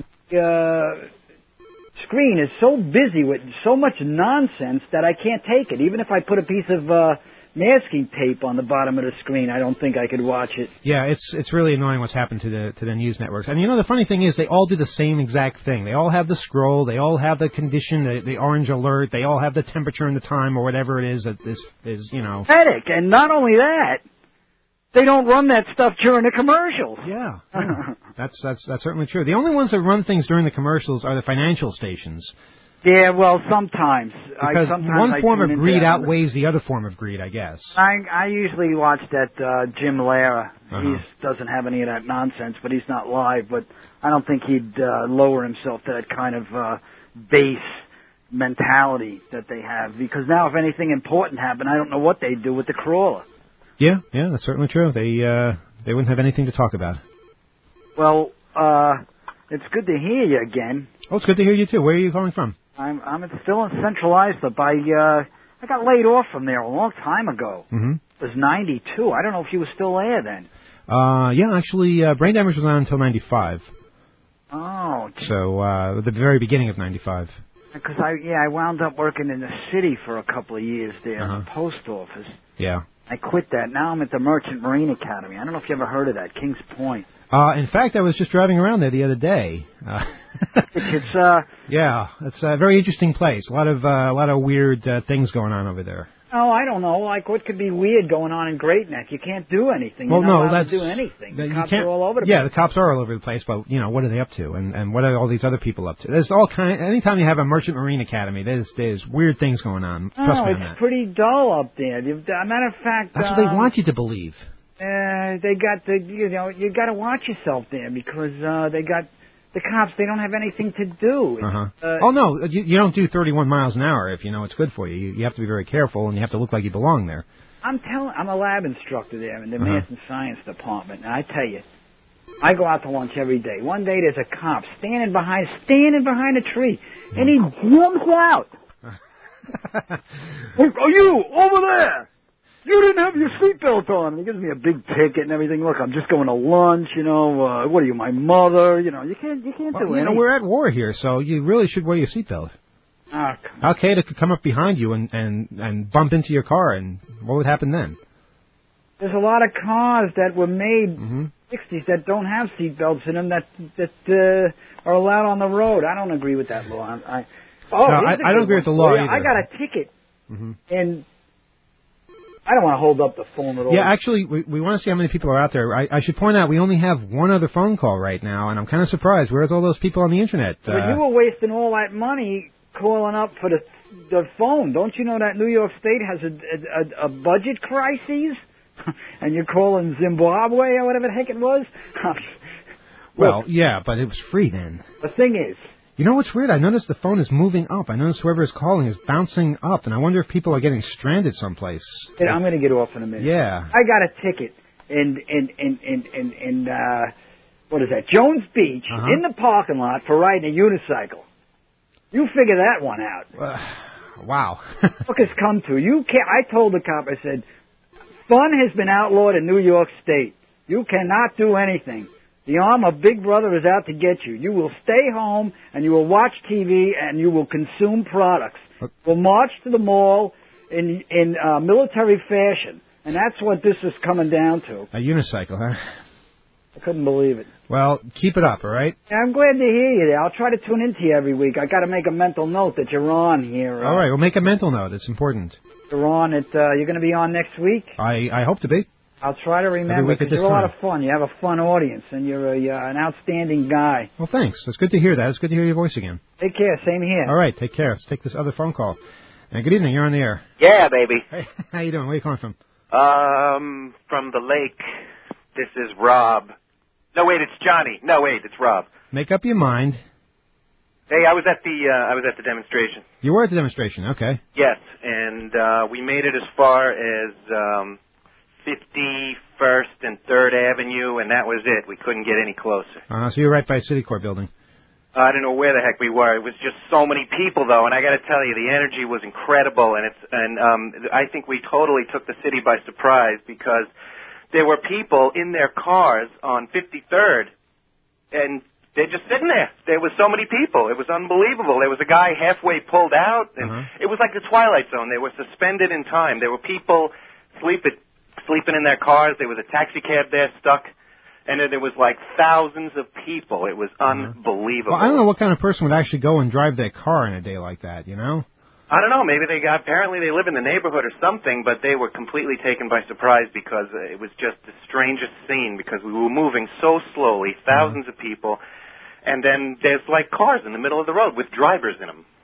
screen is so busy with so much nonsense that I can't take it. Even if I put a piece of masking tape on the bottom of the screen, I don't think I could watch it. Yeah, it's really annoying what's happened to the news networks. And the funny thing is, they all do the same exact thing. They all have the scroll, they all have the condition, the orange alert, they all have the temperature and the time or whatever it is that this is, Pathetic. And not only that, they don't run that stuff during the commercials. Yeah. That's certainly true. The only ones that run things during the commercials are the financial stations. Yeah, well, sometimes. Because one form of greed outweighs the other form of greed, I guess. I usually watch that Jim Lehrer. Uh-huh. He doesn't have any of that nonsense, but he's not live. But I don't think he'd lower himself to that kind of base mentality that they have. Because now if anything important happened, I don't know what they'd do with the crawler. Yeah, that's certainly true. They wouldn't have anything to talk about. Well, it's good to hear you again. Oh, it's good to hear you too. Where are you calling from? I'm still in Central Islip. I got laid off from there a long time ago. Mm-hmm. It was 92. I don't know if you were still there then. Yeah, actually, brain damage was on until 95. Oh. So, at the very beginning of 95. Because I wound up working in the city for a couple of years there, in the post office. Yeah. I quit that. Now I'm at the Merchant Marine Academy. I don't know if you ever heard of that, Kings Point. In fact, I was just driving around there the other day. Yeah, it's a very interesting place. A lot of weird things going on over there. Oh, I don't know. Like, what could be weird going on in Great Neck? You can't do anything. Well, You're not allowed that's to do anything. The cops are all over the place. Yeah, the cops are all over the place, but, what are they up to? And what are all these other people up to? There's all anytime you have a Merchant Marine Academy, there's weird things going on. Trust me on that. It's pretty dull up there. Matter of fact... That's what they want you to believe. They got you got to watch yourself there, because they got... The cops, they don't have anything to do. Oh, no, you don't do 31 miles an hour if you know it's good for you. You have to be very careful, and you have to look like you belong there. I'm a lab instructor there in the Math and Science Department, and I tell you, I go out to lunch every day. One day there's a cop standing behind a tree, and he jumps out. Are you over there? You didn't have your seatbelt on. He gives me a big ticket and everything. Look, I'm just going to lunch. What are you, my mother? You can't do anything. We're at war here, so you really should wear your seatbelt. Al Qaeda could come up behind you and bump into your car, and what would happen then? There's a lot of cars that were made 60s that don't have seatbelts in them that are allowed on the road. I don't agree with that law. I don't agree with the law either. I got a ticket, and I don't want to hold up the phone at all. Yeah, actually, we want to see how many people are out there. I should point out we only have one other phone call right now, and I'm kind of surprised. Where's all those people on the Internet? But you were wasting all that money calling up for the phone. Don't you know that New York State has a budget crisis? And you're calling Zimbabwe or whatever the heck it was? Well, yeah, but it was free then. The thing is... You know what's weird? I noticed the phone is moving up. I noticed whoever is calling is bouncing up, and I wonder if people are getting stranded someplace. I'm going to get off in a minute. Yeah. I got a ticket in what is that, Jones Beach, in the parking lot for riding a unicycle. You figure that one out. Wow. Look, it's come to. I told the cop, I said, fun has been outlawed in New York State. You cannot do anything. The arm of Big Brother is out to get you. You will stay home, and you will watch TV, and you will consume products. We'll march to the mall in military fashion, and that's what this is coming down to. A unicycle, huh? I couldn't believe it. Well, keep it up, all right? I'm glad to hear you. I'll try to tune into you every week. I got to make a mental note that you're on here. All right, we'll make a mental note. It's important. You're on it. You're going to be on next week? I hope to be. I'll try to remember, because you're a lot of fun. You have a fun audience, and you're an outstanding guy. Well, thanks. It's good to hear that. It's good to hear your voice again. Take care. Same here. All right, take care. Let's take this other phone call. Good evening. You're on the air. Yeah, baby. Hey, how you doing? Where are you calling from? From the lake. This is Rob. No, wait, it's Johnny. No, wait, it's Rob. Make up your mind. Hey, I was at the demonstration. You were at the demonstration, okay. Yes, and we made it as far as 51st and 3rd Avenue, and that was it. We couldn't get any closer. So you're right by City Corps building. I don't know where the heck we were. It was just so many people, though, and I got to tell you, the energy was incredible, and I think we totally took the city by surprise, because there were people in their cars on 53rd, and they're just sitting there. There was so many people. It was unbelievable. There was a guy halfway pulled out, and it was like the Twilight Zone. They were suspended in time. There were people sleeping in their cars. There was a taxi cab there stuck, and then there was like thousands of people. It was unbelievable. Well, I don't know what kind of person would actually go and drive their car in a day like that, you know? I don't know. Maybe apparently they live in the neighborhood or something, but they were completely taken by surprise, because it was just the strangest scene, because we were moving so slowly, thousands of people, and then there's like cars in the middle of the road with drivers in them.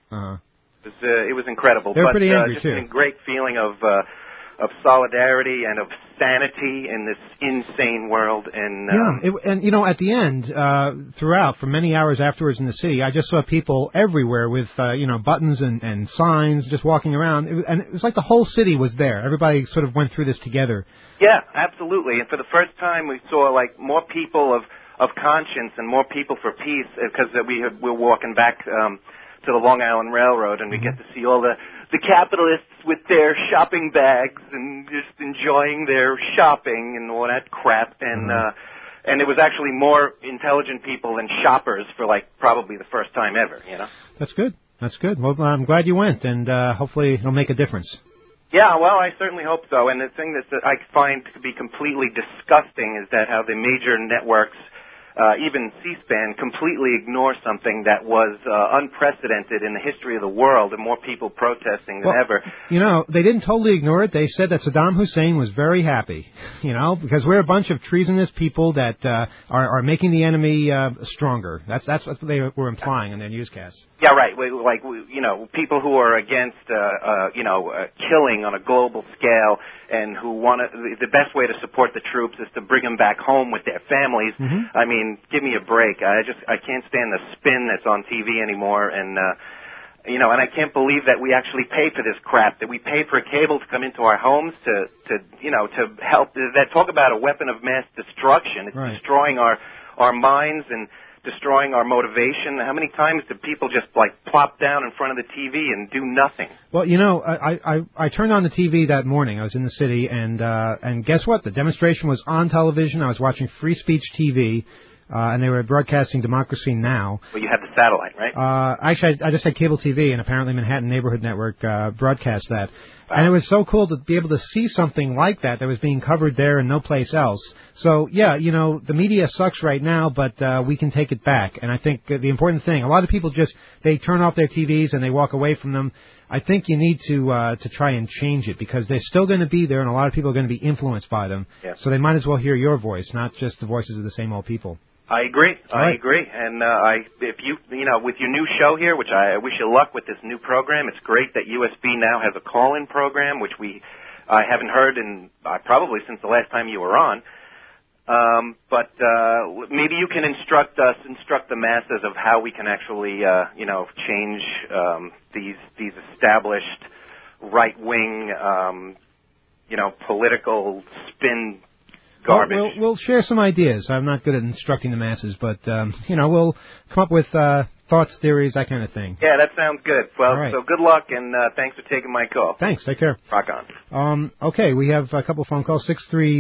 It was incredible. They're pretty angry, just too. a great feeling of solidarity and of sanity in this insane world. And and you know, at the end, throughout, for many hours afterwards in the city, I just saw people everywhere with buttons and signs, just walking around, and it was like the whole city was there. Everybody sort of went through this together. Yeah, absolutely. And for the first time, we saw like more people of conscience and more people for peace, because we're walking back to the Long Island Railroad, and we get to see all the capitalists with their shopping bags and just enjoying their shopping and all that crap, and it was actually more intelligent people than shoppers for like probably the first time ever, you know. That's good. That's good. Well, I'm glad you went, and hopefully it'll make a difference. Yeah, well, I certainly hope so. And the thing that I find to be completely disgusting is that how the major networks, even C-SPAN, completely ignore something that was unprecedented in the history of the world, and more people protesting than ever. You know, they didn't totally ignore it. They said that Saddam Hussein was very happy, because we're a bunch of treasonous people that are making the enemy stronger. That's what they were implying in their newscasts. Yeah, right. People who are against, killing on a global scale, and who want the best way to support the troops is to bring them back home with their families. I mean, give me a break. I can't stand the spin that's on TV anymore, and You know, and I can't believe that we actually pay for this crap, that we pay for a cable to come into our homes to help. That talk about a weapon of mass destruction. It's right. destroying our minds and destroying our motivation. How many times do people just plop down in front of the TV and do nothing? Well, you know, I turned on the TV that morning. I was in the city, and guess what? The demonstration was on television. I was watching Free Speech TV. And they were broadcasting Democracy Now! Well, you had the satellite, right? Actually, I just had cable TV, and apparently Manhattan Neighborhood Network broadcast that. Wow. And it was so cool to be able to see something like that was being covered there and no place else. So, yeah, you know, the media sucks right now, but we can take it back. And I think the important thing, a lot of people they turn off their TVs and they walk away from them. I think you need to try and change it because they're still going to be there, and a lot of people are going to be influenced by them. Yeah. So they might as well hear your voice, not just the voices of the same old people. I agree. Right. I agree. And if you with your new show here, which I wish you luck with this new program, it's great that USB now has a call-in program, which I haven't heard in probably since the last time you were on. But maybe you can instruct the masses of how we can actually, change these established right-wing, political spin garbage. We'll share some ideas. I'm not good at instructing the masses, but, we'll come up with thoughts, theories, that kind of thing. Yeah, that sounds good. Well, right. So good luck, and thanks for taking my call. Thanks. Take care. Rock on. Okay, we have a couple of phone calls,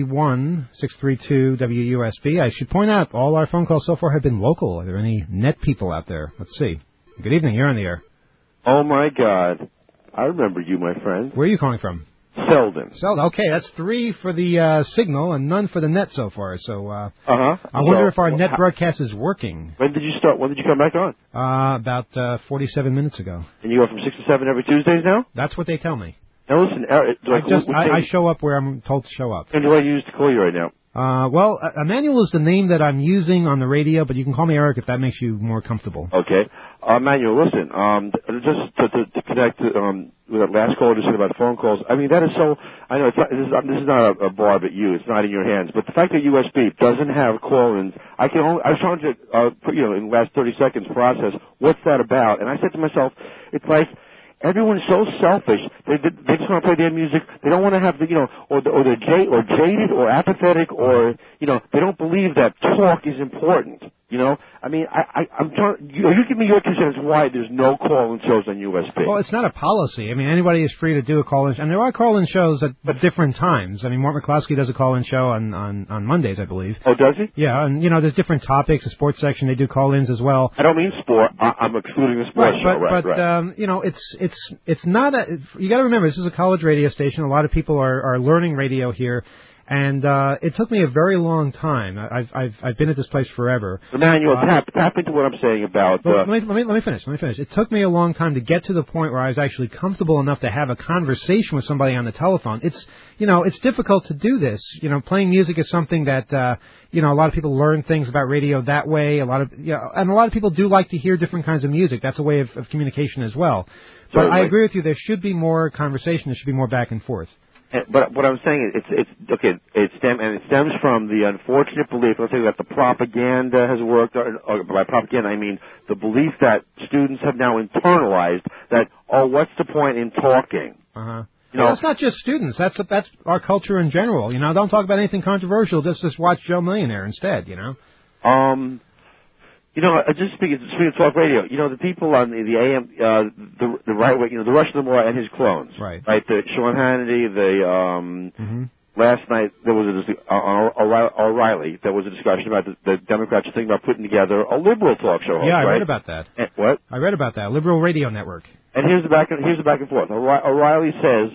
631-632-WUSB. I should point out, all our phone calls so far have been local. Are there any net people out there? Let's see. Good evening. You're on the air. Oh, my God. I remember you, my friend. Where are you calling from? Selden. Okay, that's 3 for the signal and none for the net so far. So I Uh-huh. wonder if our net broadcast is working. When did you start? When did you come back on? About 47 minutes ago. And you go from 6 to 7 every Tuesdays now? That's what they tell me. Now listen, Eric, I show up where I'm told to show up. And do I use to call you right now? Well, Emmanuel is the name that I'm using on the radio, but you can call me Eric if that makes you more comfortable. Okay. Emmanuel, listen, just to connect with that last call just said about phone calls, I mean, that is so, I know this is not a bar but you, it's not in your hands, but the fact that USB doesn't have call-ins, I was trying to, in the last 30 seconds process, what's that about? And I said to myself, it's like, everyone's so selfish. They just want to play their music. They don't want to have or they're jaded or apathetic or, they don't believe that talk is important. I mean, I'm trying, you give me your 2 cents why there's no call-in shows on USB. Well, it's not a policy. I mean, anybody is free to do a call-in, and there are call-in shows at different times. I mean, Mort McCloskey does a call-in show on Mondays, I believe. Oh, does he? Yeah, and, there's different topics. The sports section, they do call-ins as well. I don't mean sport. I'm excluding the sports show, right? It's not you got to remember, this is a college radio station. A lot of people are learning radio here. And it took me a very long time. I've been at this place forever. Emmanuel, tap into what I'm saying about. Let me finish. It took me a long time to get to the point where I was actually comfortable enough to have a conversation with somebody on the telephone. It's difficult to do this. Playing music is something that a lot of people learn things about radio that way. And a lot of people do like to hear different kinds of music. That's a way of communication as well. But I agree with you. There should be more conversation. There should be more back and forth. But what I'm saying is, it stems from the unfortunate belief, let's say, that the propaganda has worked, or by propaganda I mean the belief that students have now internalized that, what's the point in talking? Uh-huh. Well, it's not just students. That's our culture in general. Don't talk about anything controversial. Just watch Joe Millionaire instead. Just speaking of talk radio, the people on the AM, the right way, the Rush Limbaugh and his clones, right? The Sean Hannity, last night there was O'Reilly. There was a discussion about the Democrats thinking about putting together a liberal talk show. Yeah, I read about that. What? I read about that. Liberal Radio Network. And here's the back and forth. O'Reilly says,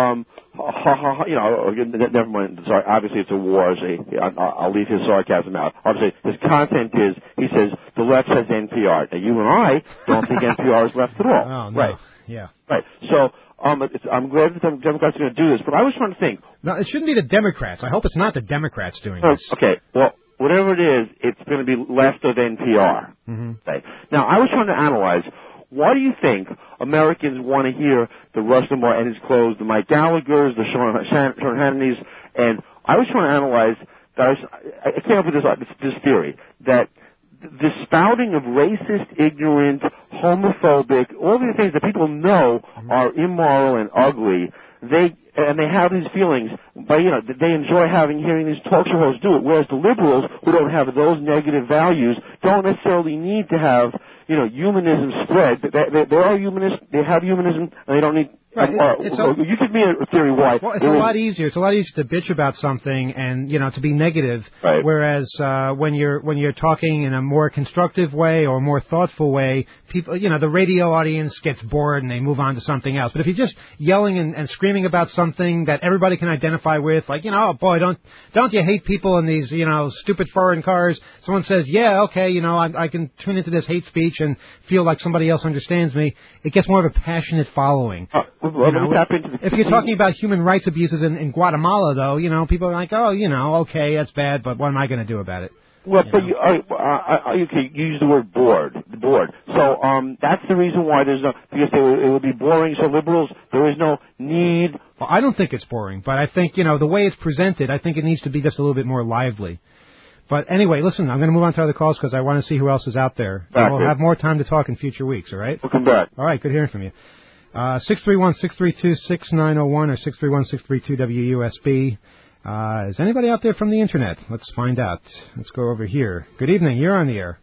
never mind. Sorry, obviously it's a war. I'll leave his sarcasm out. Obviously, his content is, he says, the left has NPR. Now, you and I don't think NPR is left at all. Oh, no. Right. Yeah. Right. So, I'm glad that the Democrats are going to do this, but I was trying to think. No, it shouldn't be the Democrats. I hope it's not the Democrats doing this. Okay. Well, whatever it is, it's going to be left of NPR. Mm-hmm. Okay. Now, I was trying to analyze, why do you think Americans want to hear the Rush Limbaugh and his clothes, the Mike Gallagher's, the Sean Hannity's, and I was trying to analyze that I came up with this theory that the spouting of racist, ignorant, homophobic, all these things that people know are immoral and ugly, they have these feelings, but they enjoy hearing these talk show hosts do it. Whereas the liberals, who don't have those negative values, don't necessarily need to have humanism spread. They are humanists. They have humanism, and they don't need. Right. You give me a theory why. Well, it's a lot easier. It's a lot easier to bitch about something and to be negative. Right. Whereas when you're talking in a more constructive way or a more thoughtful way, people, the radio audience gets bored and they move on to something else. But if you're just yelling and screaming about something that everybody can identify with, like oh boy, don't you hate people in these stupid foreign cars? Someone says, yeah, okay, I can tune into this hate speech and feel like somebody else understands me. It gets more of a passionate following. If you're talking about human rights abuses in Guatemala, though, people are like, oh, okay, that's bad, but what am I going to do about it? Well, but you use the word bored. So that's the reason why because it would be boring. So liberals, there is no need. Well, I don't think it's boring, but I think the way it's presented, I think it needs to be just a little bit more lively. But anyway, listen, I'm going to move on to other calls because I want to see who else is out there. We'll have more time to talk in future weeks. All right? Welcome back. All right, good hearing from you. 631-632-6901 or 631-632-WUSB. Is anybody out there from the Internet? Let's find out. Let's go over here. Good evening. You're on the air.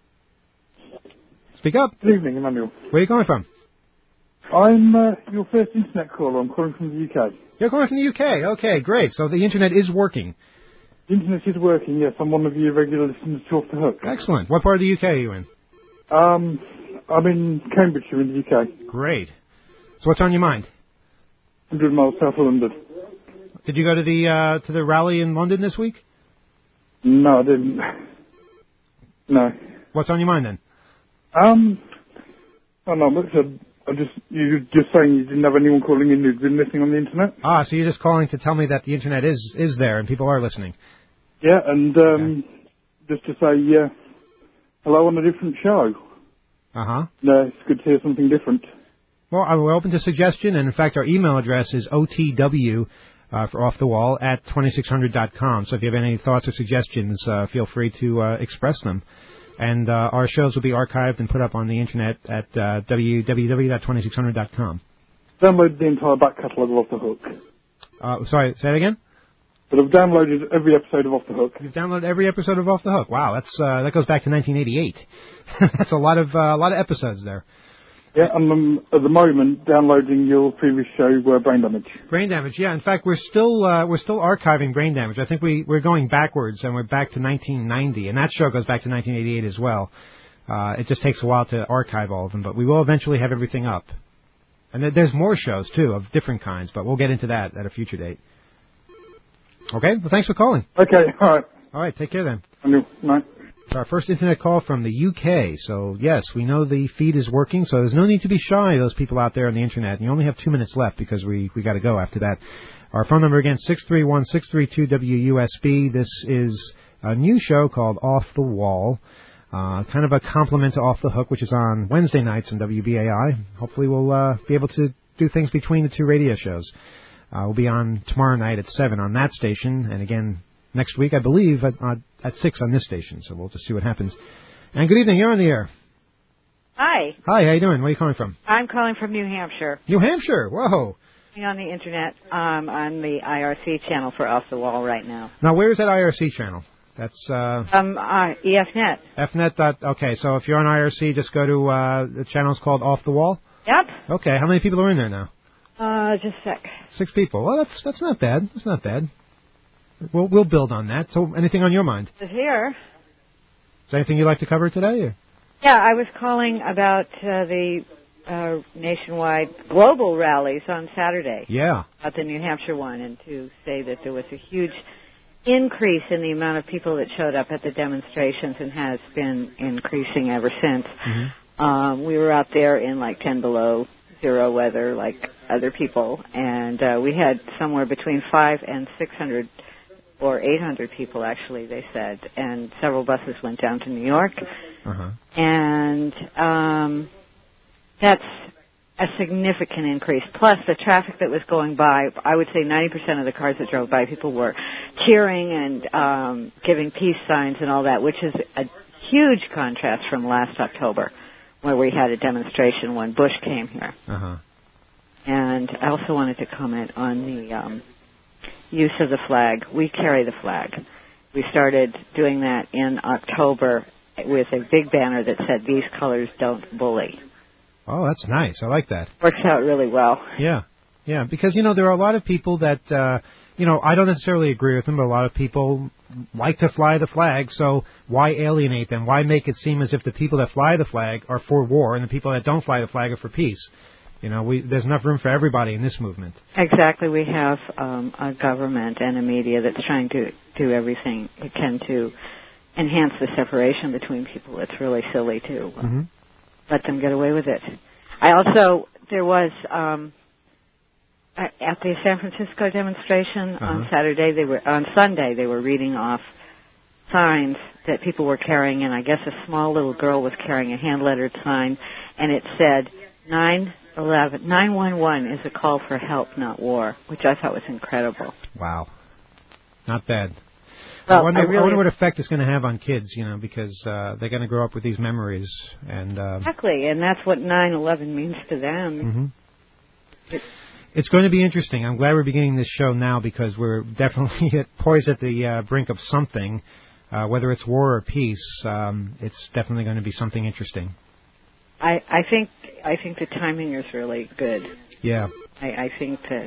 Speak up. Good evening, Emmanuel. Where are you calling from? I'm your first Internet caller. I'm calling from the UK. You're calling from the UK. Okay, great. So the Internet is working. The Internet is working, yes. I'm one of your regular listeners to Off the Hook. Excellent. What part of the UK are you in? I'm in Cambridgeshire in the UK. Great. So what's on your mind? 100 miles south of London. Did you go to the rally in London this week? No, I didn't. No. What's on your mind then? I don't know. You're just saying you didn't have anyone calling in who'd been listening on the Internet? Ah, so you're just calling to tell me that the Internet is there and people are listening. Yeah, and just to say hello on a different show. Uh-huh. No, it's good to hear something different. Well, we're open to suggestion, and in fact, our email address is OTW for Off the Wall at 2600.com. So if you have any thoughts or suggestions, feel free to express them. And our shows will be archived and put up on the Internet at www.2600.com. Download the entire back catalogue of Off the Hook. Sorry, say that again? But I've downloaded every episode of Off the Hook. You've downloaded every episode of Off the Hook. Wow, that goes back to 1988. That's a lot of episodes there. Yeah, I'm at the moment downloading your previous show, Brain Damage. Brain Damage, yeah. In fact, we're still archiving Brain Damage. I think we're going backwards, and we're back to 1990, and that show goes back to 1988 as well. It just takes a while to archive all of them, but we will eventually have everything up. And there's more shows too of different kinds, but we'll get into that at a future date. Okay. Well, thanks for calling. Okay. All right. All right. Take care then. Night. It's our first Internet call from the UK, so yes, we know the feed is working, so there's no need to be shy, those people out there on the Internet. And you only have 2 minutes left because we got to go after that. Our phone number again, 631-632-WUSB. This is a new show called Off the Wall, kind of a complement to Off the Hook, which is on Wednesday nights on WBAI. Hopefully we'll be able to do things between the two radio shows. We'll be on tomorrow night at 7 on that station, and again next week, I believe, at 6 on this station, so we'll just see what happens. And good evening, you're on the air. Hi. Hi, how you doing? Where are you calling from? I'm calling from New Hampshire. New Hampshire, whoa. On the Internet, on the IRC channel for Off the Wall right now. Now, where is that IRC channel? That's EFNet. EFNet. Okay, so if you're on IRC, just go to the channel's called Off the Wall? Yep. Okay, how many people are in there now? Just a sec. 6 people. Well, that's not bad. That's not bad. We'll build on that. So, anything on your mind? Is here. Is there anything you'd like to cover today? Or? Yeah, I was calling about the nationwide global rallies on Saturday. Yeah. About the New Hampshire one, and to say that there was a huge increase in the amount of people that showed up at the demonstrations and has been increasing ever since. Mm-hmm. We were out there in like 10 below zero weather like other people, and we had somewhere between 500 and 600 or 800 people, actually, they said, and several buses went down to New York. Uh-huh. And that's a significant increase. Plus, the traffic that was going by, I would say 90% of the cars that drove by, people were cheering and giving peace signs and all that, which is a huge contrast from last October, where we had a demonstration when Bush came here. Uh-huh. And I also wanted to comment on the use of the flag. We carry the flag. We started doing that in October with a big banner that said, "These colors don't bully." Oh, that's nice. I like that. Works out really well. Yeah, because, there are a lot of people that, I don't necessarily agree with them, but a lot of people like to fly the flag, so why alienate them? Why make it seem as if the people that fly the flag are for war and the people that don't fly the flag are for peace? There's enough room for everybody in this movement. Exactly. We have a government and a media that's trying to do everything it can to enhance the separation between people. It's really silly to let them get away with it. There was at the San Francisco demonstration on Sunday they were reading off signs that people were carrying, and I guess a small little girl was carrying a hand-lettered sign, and it said 911 is a call for help, not war, which I thought was incredible. Wow. Not bad. Well, I wonder what effect it's going to have on kids, because they're going to grow up with these memories. Exactly, and that's what 9/11 means to them. Mm-hmm. It's going to be interesting. I'm glad we're beginning this show now because we're definitely poised at the brink of something. Whether it's war or peace, it's definitely going to be something interesting. I think the timing is really good. Yeah. I think that,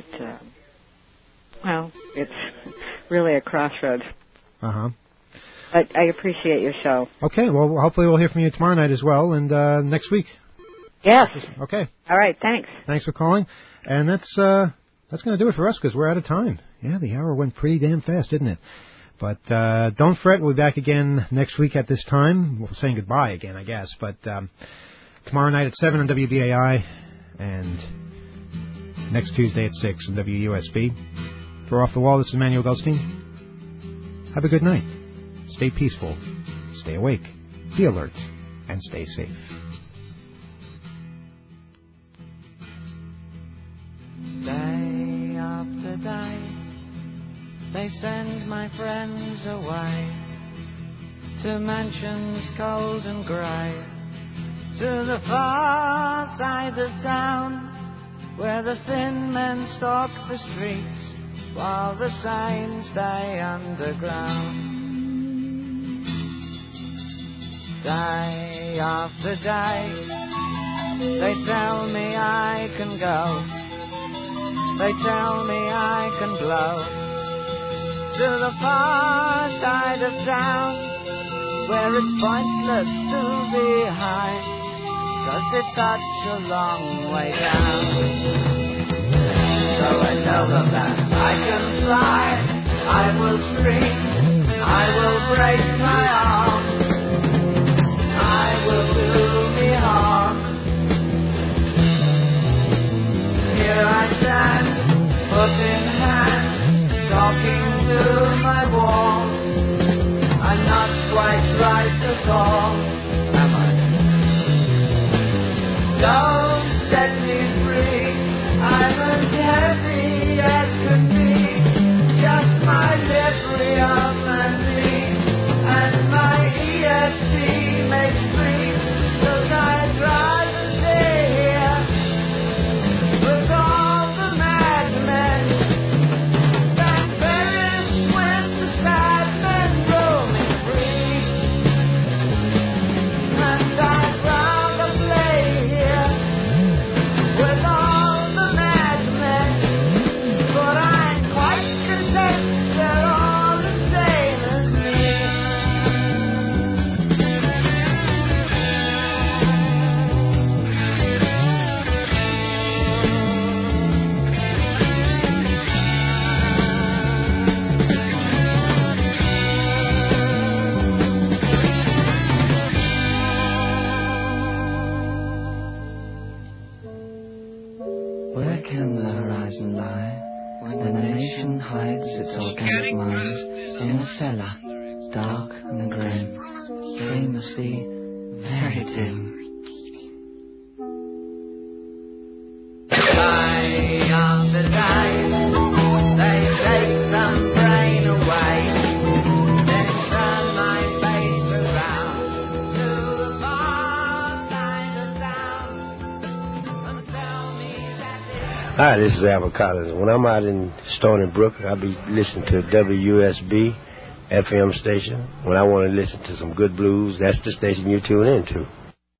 it's really a crossroads. Uh-huh. But I appreciate your show. Okay, well, hopefully we'll hear from you tomorrow night as well, and next week. Yes. Okay. All right, thanks. Thanks for calling. And that's going to do it for us because we're out of time. Yeah, the hour went pretty damn fast, didn't it? But don't fret, we'll be back again next week at this time. We're saying goodbye again, I guess. But tomorrow night at 7 on WBAI, and next Tuesday at 6 on WUSB. For Off the Wall, this is Emmanuel Goldstein. Have a good night. Stay peaceful. Stay awake. Be alert. And stay safe. Day after day, they send my friends away to mansions cold and grey, to the far side of town, where the thin men stalk the streets, while the sane stay underground. Day after day, they tell me I can go. They tell me I can blow to the far side of town, where it's pointless to be high, 'cause it's such a long way down. So I tell them that I can fly, I will scream, I will break my arm, I will do me harm. Here I stand, foot in hand, talking to my wall. I'm not quite right at all, am I? Don't set me free, I'm as heavy as could be, just my librium and me, and my ESP makes free, 'cause I'd rather stay here with all the madmen than perish with the sad men roaming free. And I'd rather play here with all the madmen, but I'm quite content they're all the same as me. Where can the horizon lie, when the nation hides its organic minds in a cellar, dark and grim, famously very dim? Day after day, they take some brain away, then turn my face around Hi, this is Albert Collins. When I'm out in Stony Brook, I'll be listening to WUSB FM station. When I want to listen to some good blues, that's the station you tune into.